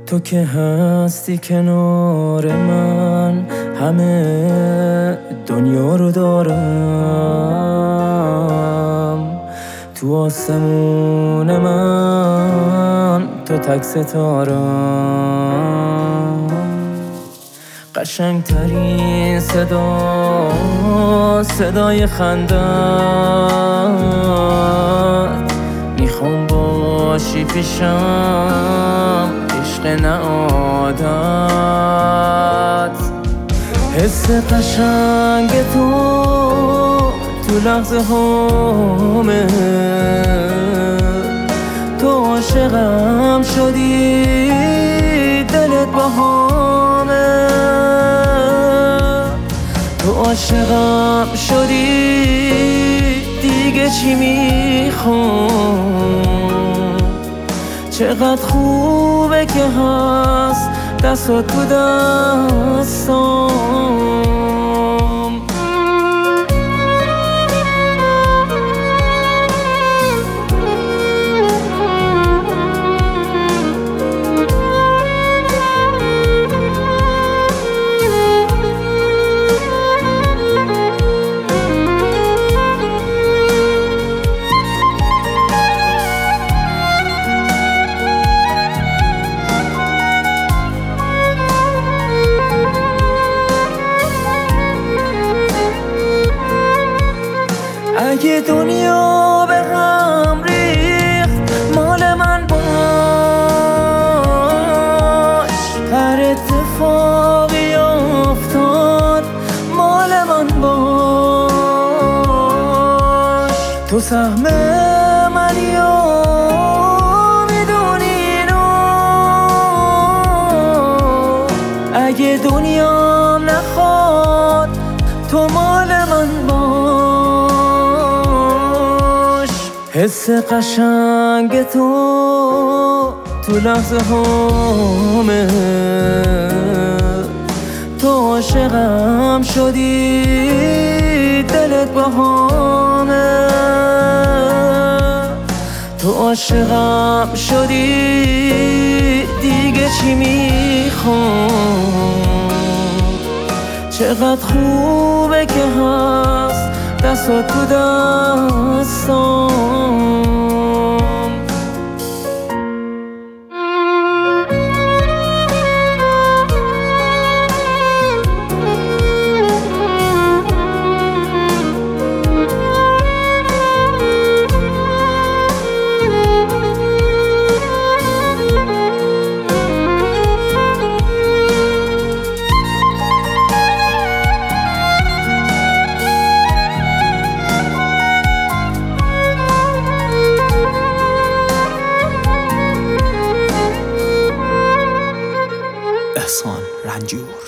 تو که هستی کنار من، همه دنیا رو دارم. تو آسمون من تو تک ستارم. قشنگترین صدا صدای خندت. میخوام باشی پیشم، عشق نه عادت. حس قشنگ تو لحظه هامه. تو عاشقم شدی، دلت باهامه. تو عاشقم شدی، دیگه چی میخوام؟ چقدر خوبه که هست دستات تو دستام. اگه دنیا به هم ریخت، مال من باش. هر اتفاقی افتاد، مال من باش. تو سهم منی و میدونی اینو. اگه دنیام نخواد، تو مال من باش. حس قشنگ تو لحظه هامه. تو عاشقم شدی، دلت باهامه. تو عاشقم شدی، دیگه چی میخوام؟ چقدر خوبه که هست دستات تو دستام. احسان رنجور.